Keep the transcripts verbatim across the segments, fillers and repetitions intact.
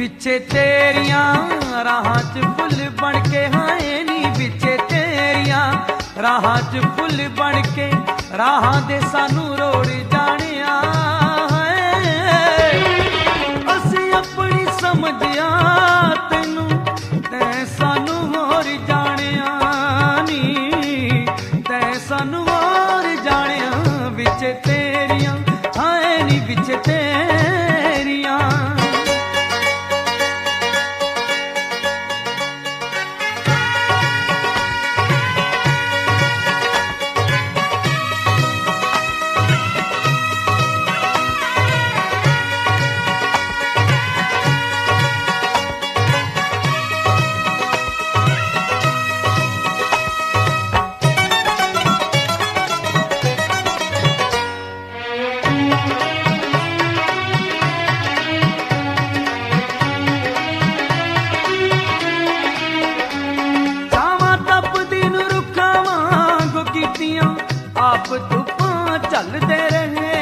विचे तेरियां राहां च फुल बन के हाए नी विचे तेरियां राहां च फुल बन के राहां दे सानू रोड़ जानिया असी अपनी समझिया तेनू तै सानू होर जानिया नी तै सानू होर जानिया विचे तेरियां हाए नी विचे तेरियां आप धुप्पां झलदे रहे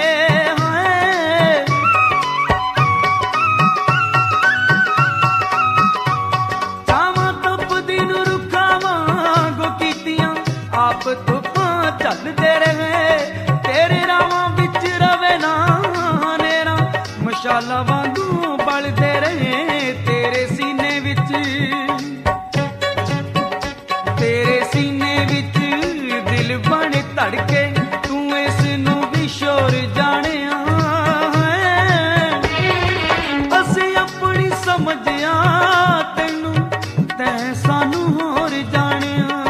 छावां तपदी नूं रुखां वांगू कीतियां आप धुप्पां झलदे रहे तेरे रावां विच रवे ना नेरा मशाला वांगू बलदे रहे तेरे सीने विच तेरे सीने विच दिल बन धड़के तू इस नू भी शोर जानिया असी अपनी समझिया तेनू तै सानू होर जानिया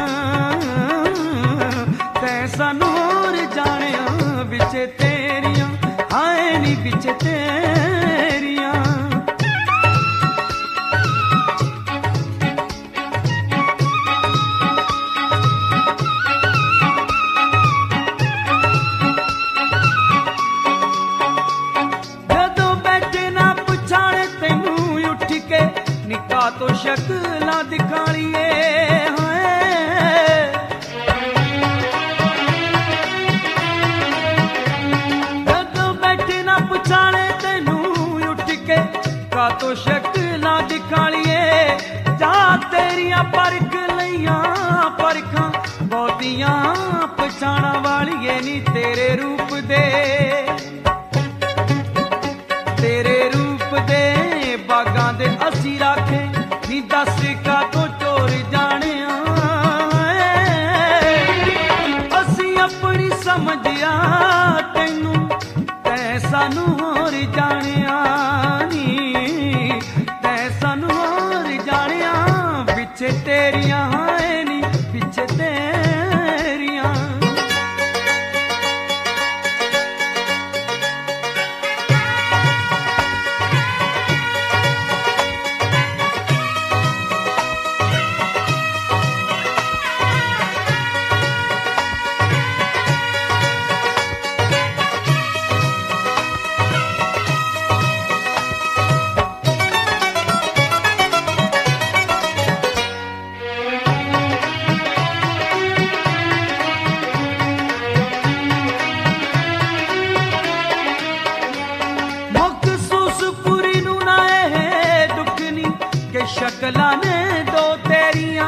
तै सानू होर जानिया विचे तेरियां हाए नी विचे तेरियां निका तो शक्लां दिखालिए जदों बैठे ना पुछाने तेनू उठ के का तो शक्लां दिखालिए जा तेरियां परख लईयां परखां बहुतियां पछाणा वालिए नी तेरे रूप दे तेरे रूप दे बागां दे असी राखे नी दस का तो चोर जानिया असी अपनी समझिया तेनू तै सानू होर जानिया नी तै सानू होर जानिया विचे तेरियां हाए नी विचे तेरियां शकलां ने दो तेरियां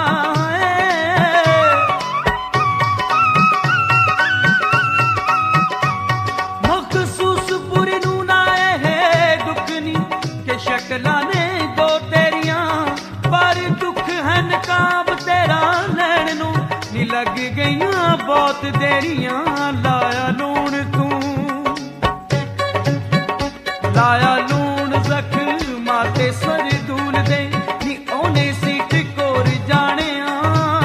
मखसूस पूरी नू ना है दुखनी के शकलां ने दो तेरियां पर दुख है नकाब तेरा लैण नू नी लग गईयां बहुत देरियां लाया लूण तू लाया लूण जख्म ते सर दूल दे नी ओने सीट कोर जानिया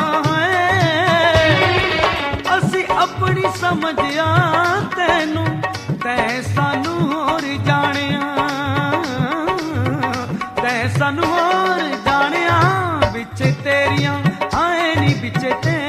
असी अपनी समझिया तेनू तै सानू होर जानिया तै सानू होर जानिया विचे तेरियां हाए नी विचे ते